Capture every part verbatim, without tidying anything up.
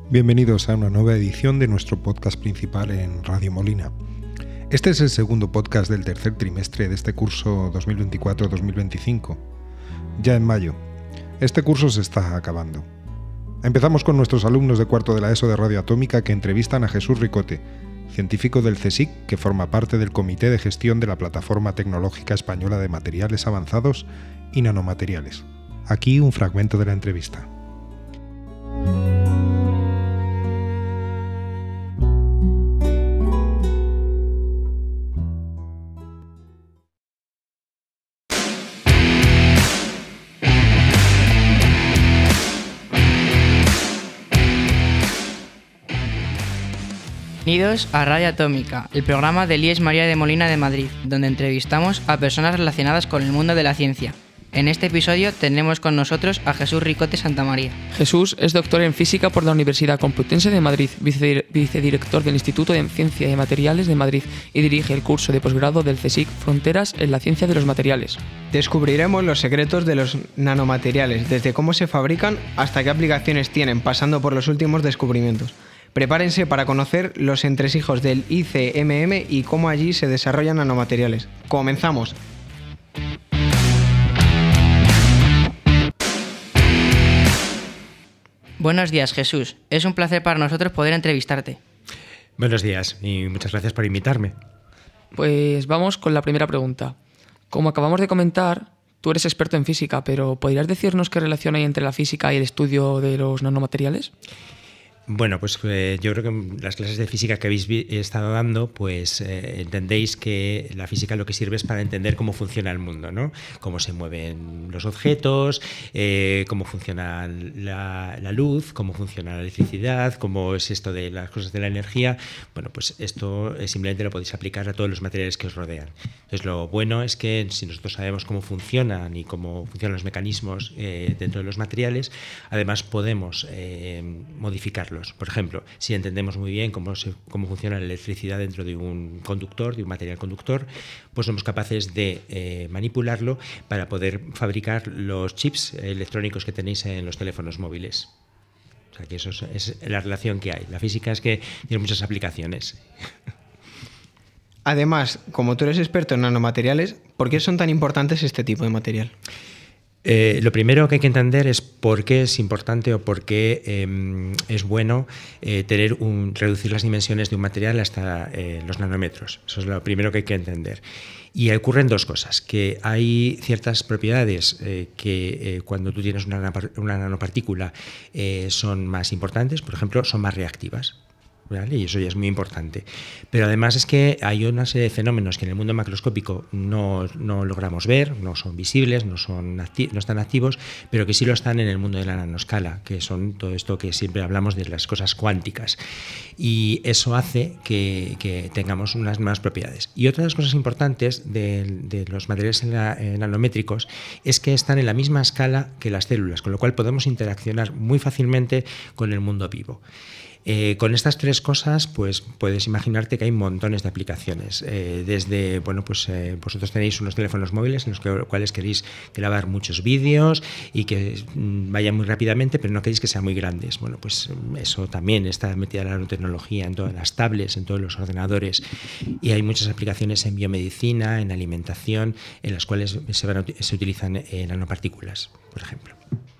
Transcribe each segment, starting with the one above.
Bienvenidos a una nueva edición de nuestro podcast principal en Radio Molina. Este es el segundo podcast del tercer trimestre de este curso dos mil veinticuatro dos mil veinticinco. Ya en mayo. Este curso se está acabando. Empezamos con nuestros alumnos de cuarto de la ESO de Radio Atómica que entrevistan a Jesús Ricote, científico del CSIC que forma parte del Comité de Gestión de la Plataforma Tecnológica Española de Materiales Avanzados y Nanomateriales. Aquí un fragmento de la entrevista. Bienvenidos a Radio Atómica, el programa del I E S María de Molina de Madrid, donde entrevistamos a personas relacionadas con el mundo de la ciencia. En este episodio tenemos con nosotros a Jesús Ricote Santamaría. Jesús es doctor en Física por la Universidad Complutense de Madrid, vicedirector del Instituto de Ciencia de Materiales de Madrid y dirige el curso de posgrado del CSIC Fronteras en la Ciencia de los Materiales. Descubriremos los secretos de los nanomateriales, desde cómo se fabrican hasta qué aplicaciones tienen, pasando por los últimos descubrimientos. Prepárense para conocer los entresijos del I C M M y cómo allí se desarrollan nanomateriales. ¡Comenzamos! Buenos días, Jesús. Es un placer para nosotros poder entrevistarte. Buenos días y muchas gracias por invitarme. Pues vamos con la primera pregunta. Como acabamos de comentar, tú eres experto en física, pero ¿podrías decirnos qué relación hay entre la física y el estudio de los nanomateriales? Bueno, pues eh, yo creo que las clases de física que habéis vi- estado dando, pues eh, entendéis que la física lo que sirve es para entender cómo funciona el mundo, ¿no? Cómo se mueven los objetos, eh, cómo funciona la, la luz, cómo funciona la electricidad, cómo es esto de las cosas de la energía. Bueno, pues esto eh, simplemente lo podéis aplicar a todos los materiales que os rodean. Entonces, lo bueno es que si nosotros sabemos cómo funcionan y cómo funcionan los mecanismos eh, dentro de los materiales, además podemos eh, modificarlos. Por ejemplo, si entendemos muy bien cómo, se, cómo funciona la electricidad dentro de un conductor, de un material conductor, pues somos capaces de eh, manipularlo para poder fabricar los chips electrónicos que tenéis en los teléfonos móviles. O sea que eso es, es la relación que hay. La física es que tiene muchas aplicaciones. Además, como tú eres experto en nanomateriales, ¿por qué son tan importantes este tipo de material? Eh, lo primero que hay que entender es por qué es importante o por qué eh, es bueno eh, tener un, reducir las dimensiones de un material hasta eh, los nanómetros. Eso es lo primero que hay que entender. Y ocurren dos cosas, que hay ciertas propiedades eh, que eh, cuando tú tienes una, una nanopartícula eh, son más importantes, por ejemplo, son más reactivas. ¿Vale? Y eso ya es muy importante. Pero además es que hay una serie de fenómenos que en el mundo macroscópico no, no logramos ver, no son visibles, no, son acti- no están activos, pero que sí lo están en el mundo de la nanoscala, que son todo esto que siempre hablamos de las cosas cuánticas. Y eso hace que, que tengamos unas más propiedades. Y otra de las cosas importantes de, de los materiales en la, en nanométricos es que están en la misma escala que las células, con lo cual podemos interaccionar muy fácilmente con el mundo vivo. Eh, con estas tres cosas, pues puedes imaginarte que hay montones de aplicaciones. Eh, desde, bueno, pues eh, vosotros tenéis unos teléfonos móviles en los que, cuales queréis grabar muchos vídeos y que mm, vayan muy rápidamente, pero no queréis que sean muy grandes. Bueno, pues eso también está metida la nanotecnología en todas las tablets, en todos los ordenadores. Y hay muchas aplicaciones en biomedicina, en alimentación, en las cuales se, van a, se utilizan eh, nanopartículas, por ejemplo.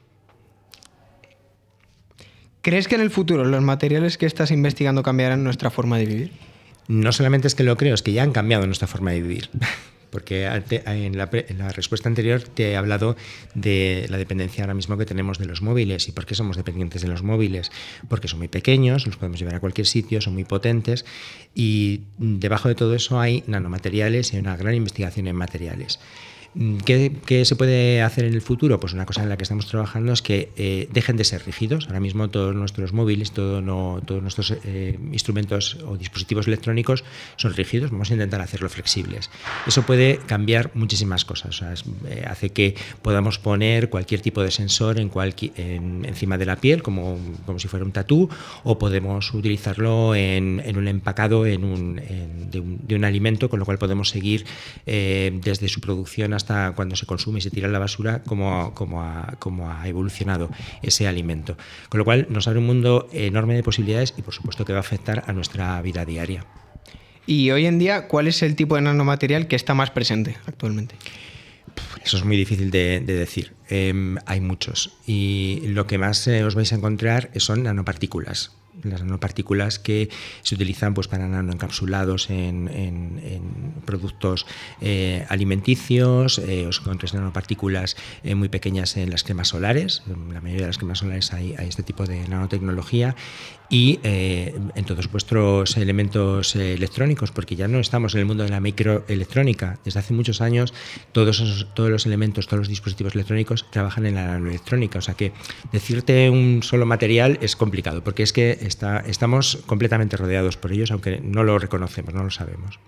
¿Crees que en el futuro los materiales que estás investigando cambiarán nuestra forma de vivir? No solamente es que lo creo, es que ya han cambiado nuestra forma de vivir. Porque en la, en la respuesta anterior te he hablado de la dependencia ahora mismo que tenemos de los móviles. ¿Y por qué somos dependientes de los móviles? Porque son muy pequeños, los podemos llevar a cualquier sitio, son muy potentes y debajo de todo eso hay nanomateriales y hay una gran investigación en materiales. ¿Qué, ¿Qué se puede hacer en el futuro? Pues una cosa en la que estamos trabajando es que eh, dejen de ser rígidos. Ahora mismo todos nuestros móviles, todo no, todos nuestros eh, instrumentos o dispositivos electrónicos son rígidos. Vamos a intentar hacerlo flexibles. Eso puede cambiar muchísimas cosas. O sea, es, eh, hace que podamos poner cualquier tipo de sensor en cualquier, en, encima de la piel, como, como si fuera un tatú, o podemos utilizarlo en, en un empacado en un, en, de, un, de un alimento, con lo cual podemos seguir eh, desde su producción hasta hasta cuando se consume y se tira a la basura cómo, cómo, ha, cómo ha evolucionado ese alimento. Con lo cual nos abre un mundo enorme de posibilidades y por supuesto que va a afectar a nuestra vida diaria. Y hoy en día, ¿cuál es el tipo de nanomaterial que está más presente actualmente? Eso es muy difícil de, de decir. Eh, hay muchos. Y lo que más eh, os vais a encontrar son nanopartículas. Las nanopartículas que se utilizan pues, para nanoencapsulados en, en, en productos eh, alimenticios. Eh, os encontréis nanopartículas eh, muy pequeñas en las cremas solares. En la mayoría de las cremas solares hay, hay este tipo de nanotecnología. Y eh, en todos vuestros elementos eh, electrónicos, porque ya no estamos en el mundo de la microelectrónica. Desde hace muchos años todos, esos, todos los elementos, todos los dispositivos electrónicos trabajan en la nanoelectrónica. O sea que decirte un solo material es complicado, porque es que está, estamos completamente rodeados por ellos, aunque no lo reconocemos, no lo sabemos.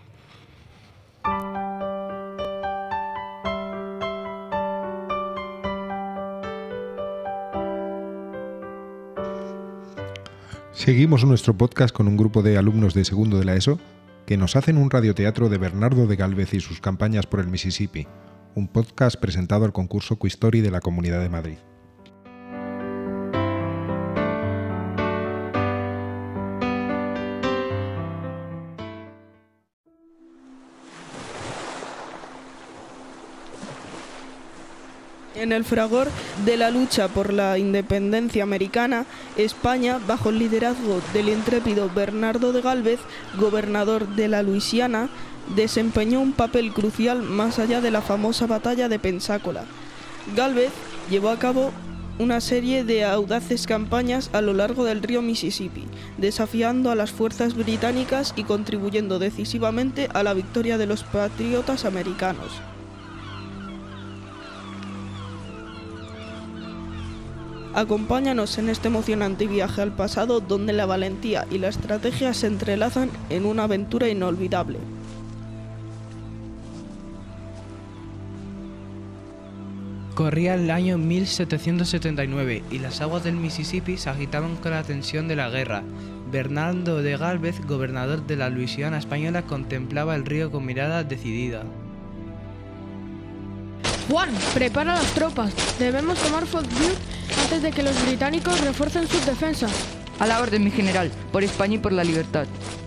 Seguimos nuestro podcast con un grupo de alumnos de segundo de la ESO que nos hacen un radioteatro de Bernardo de Gálvez y sus campañas por el Mississippi, un podcast presentado al concurso Quistori de la Comunidad de Madrid. En el fragor de la lucha por la independencia americana, España, bajo el liderazgo del intrépido Bernardo de Gálvez, gobernador de la Luisiana, desempeñó un papel crucial más allá de la famosa batalla de Pensácola. Gálvez llevó a cabo una serie de audaces campañas a lo largo del río Mississippi, desafiando a las fuerzas británicas y contribuyendo decisivamente a la victoria de los patriotas americanos. Acompáñanos en este emocionante viaje al pasado donde la valentía y la estrategia se entrelazan en una aventura inolvidable. Corría el año mil setecientos setenta y nueve y las aguas del Mississippi se agitaban con la tensión de la guerra. Bernardo de Gálvez, gobernador de la Luisiana española, contemplaba el río con mirada decidida. Juan, prepara las tropas. Debemos tomar Fort Butte antes de que los británicos refuercen sus defensas. A la orden, mi general, por España y por la libertad.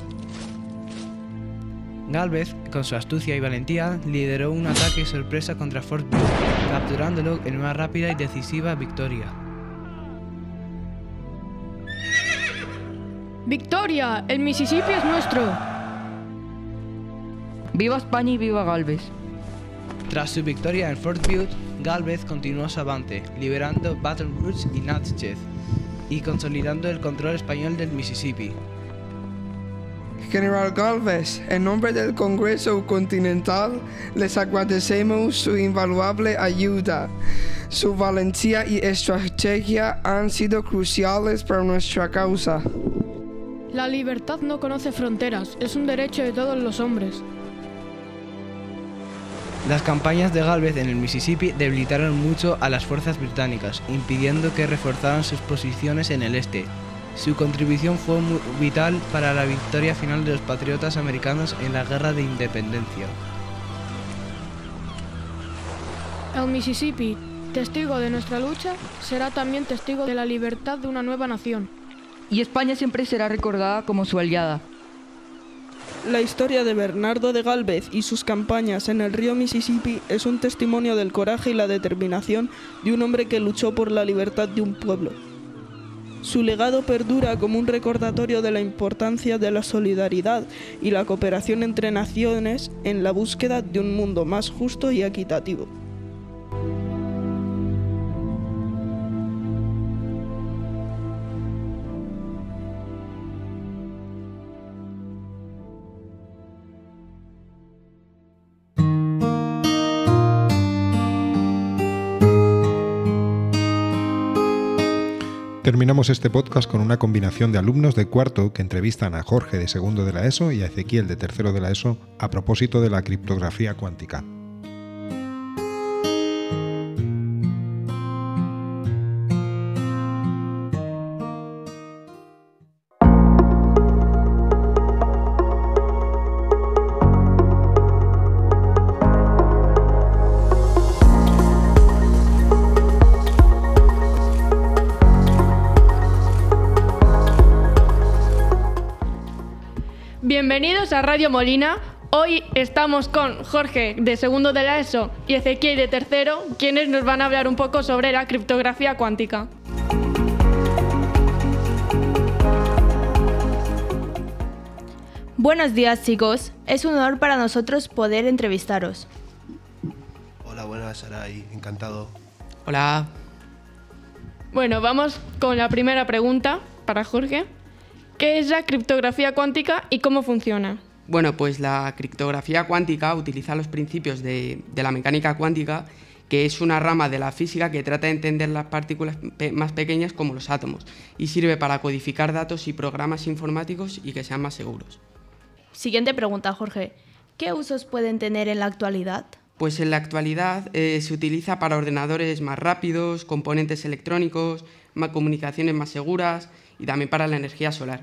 Gálvez, con su astucia y valentía, lideró un ataque sorpresa contra Fort Butte, capturándolo en una rápida y decisiva victoria. ¡Victoria! ¡El Mississippi es nuestro! ¡Viva España y viva Gálvez! Tras su victoria en Fort Butte, Gálvez continuó su avance, liberando Baton Rouge y Natchez y consolidando el control español del Mississippi. General Gálvez, en nombre del Congreso Continental, les agradecemos su invaluable ayuda. Su valentía y estrategia han sido cruciales para nuestra causa. La libertad no conoce fronteras, es un derecho de todos los hombres. Las campañas de Gálvez en el Mississippi debilitaron mucho a las fuerzas británicas, impidiendo que reforzaran sus posiciones en el este. Su contribución fue muy vital para la victoria final de los patriotas americanos en la Guerra de Independencia. El Mississippi, testigo de nuestra lucha, será también testigo de la libertad de una nueva nación. Y España siempre será recordada como su aliada. La historia de Bernardo de Gálvez y sus campañas en el río Mississippi es un testimonio del coraje y la determinación de un hombre que luchó por la libertad de un pueblo. Su legado perdura como un recordatorio de la importancia de la solidaridad y la cooperación entre naciones en la búsqueda de un mundo más justo y equitativo. Terminamos este podcast con una combinación de alumnos de cuarto que entrevistan a Jorge de segundo de la ESO y a Ezequiel de tercero de la ESO a propósito de la criptografía cuántica. Bienvenidos a Radio Molina. Hoy estamos con Jorge de segundo de la ESO y Ezequiel de tercero, quienes nos van a hablar un poco sobre la criptografía cuántica. Buenos días, chicos. Es un honor para nosotros poder entrevistaros. Hola, buenas, Saray. Encantado. Hola. Bueno, vamos con la primera pregunta para Jorge. ¿Qué es la criptografía cuántica y cómo funciona? Bueno, pues la criptografía cuántica utiliza los principios de, de la mecánica cuántica, que es una rama de la física que trata de entender las partículas pe- más pequeñas como los átomos, y sirve para codificar datos y programas informáticos y que sean más seguros. Siguiente pregunta, Jorge. ¿Qué usos pueden tener en la actualidad? Pues en la actualidad eh, se utiliza para ordenadores más rápidos, componentes electrónicos, más comunicaciones más seguras y también para la energía solar.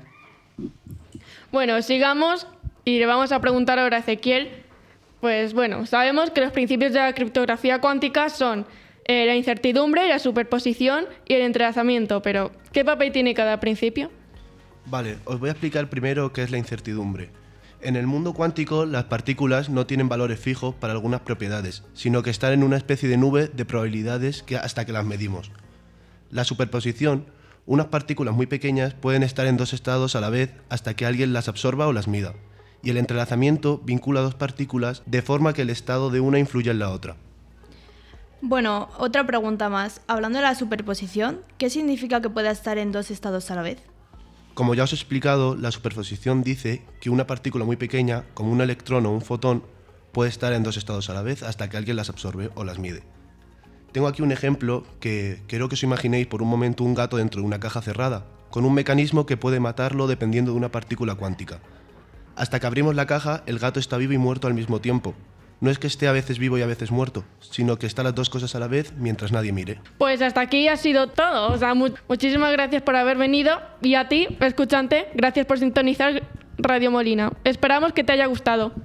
Bueno, sigamos y le vamos a preguntar ahora a Ezequiel. Pues bueno, sabemos que los principios de la criptografía cuántica son eh, la incertidumbre, la superposición y el entrelazamiento, pero ¿qué papel tiene cada principio? Vale, os voy a explicar primero qué es la incertidumbre. En el mundo cuántico, las partículas no tienen valores fijos para algunas propiedades, sino que están en una especie de nube de probabilidades que hasta que las medimos. La superposición, unas partículas muy pequeñas pueden estar en dos estados a la vez hasta que alguien las absorba o las mida. Y el entrelazamiento vincula dos partículas de forma que el estado de una influye en la otra. Bueno, otra pregunta más. Hablando de la superposición, ¿qué significa que pueda estar en dos estados a la vez? Como ya os he explicado, la superposición dice que una partícula muy pequeña, como un electrón o un fotón, puede estar en dos estados a la vez hasta que alguien las absorbe o las mide. Tengo aquí un ejemplo que quiero que os imaginéis por un momento un gato dentro de una caja cerrada, con un mecanismo que puede matarlo dependiendo de una partícula cuántica. Hasta que abrimos la caja, el gato está vivo y muerto al mismo tiempo. No es que esté a veces vivo y a veces muerto, sino que están las dos cosas a la vez mientras nadie mire. Pues hasta aquí ha sido todo. O sea, mu- muchísimas gracias por haber venido y a ti, escuchante, gracias por sintonizar Radio Molina. Esperamos que te haya gustado.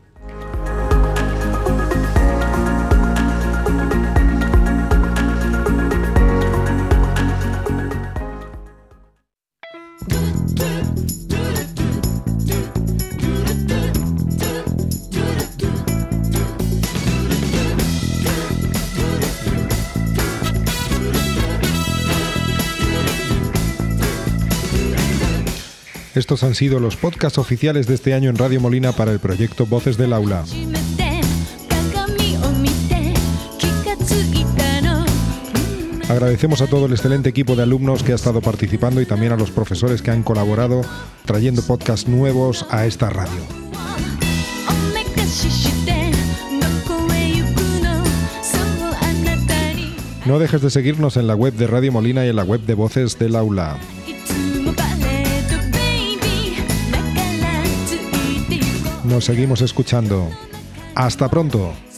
Estos han sido los podcasts oficiales de este año en Radio Molina para el proyecto Voces del Aula. Agradecemos a todo el excelente equipo de alumnos que ha estado participando y también a los profesores que han colaborado trayendo podcasts nuevos a esta radio. No dejes de seguirnos en la web de Radio Molina y en la web de Voces del Aula. Nos seguimos escuchando. ¡Hasta pronto!